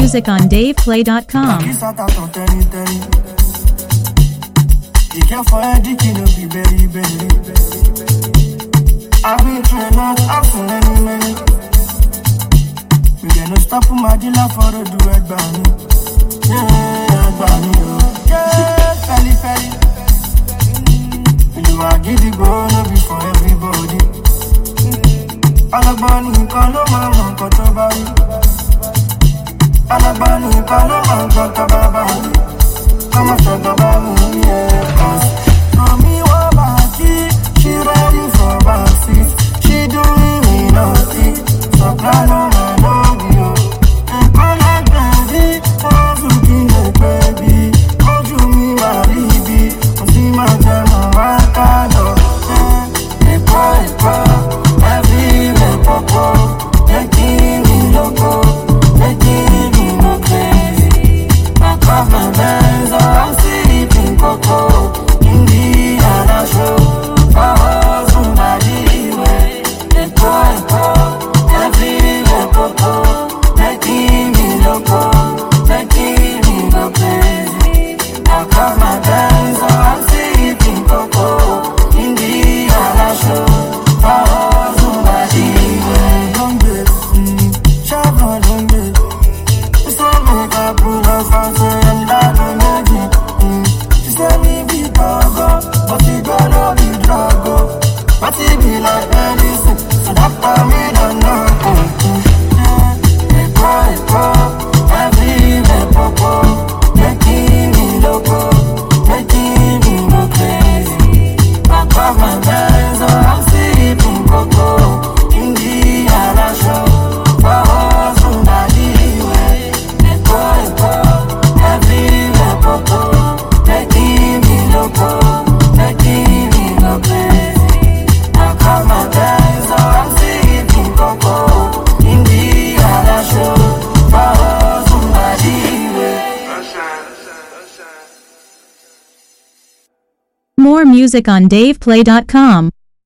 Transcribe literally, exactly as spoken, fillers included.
music on dave play dot com. You can't find the key, no be very, very. I've been trying not after any minute. We get no stop my dealer for the duet bunny. Yeah, bunny, yeah, felly, felly. You are giddy, bro, no be for everybody. All about me, call no man, cut over you. All about me, call no man, cut over you. Come on, talk about me, yeah. Cause from me, what about you? She ready for backseat. She doing me nothing. So plan on my audio. And call her baby. What's looking like baby? How you me, my baby? Cause see my jam on my car. They cry, cry. Every day, popo. Making me loco. Making me go crazy. I got my bands on. I'm sleeping, Coco. In the other show. For somebody way. They cry, cry. Every day, popo. Making me loco. Making me go crazy. I got my bands on. I'm sleeping, Coco. In the other show. For somebody way. Don't get, mm, Shabba, don't get. It's all make I pull up and say, and I don't make it. Mm. She said me be doggo, but she gonna be druggo. But she be like medicine, so doctor me don't know. Mm-hmm. Yeah, they cry, cry, every day, popo. Making me loco, making me go crazy. I got my bands on, I'm sleeping, Coco. In the other show, for somebody way. They cry, cry, every day, popo. Making me loco, making me go crazy. I got my bands on, I'm sleeping, Coco. In the other show, for somebody way. More music on dave play dot com.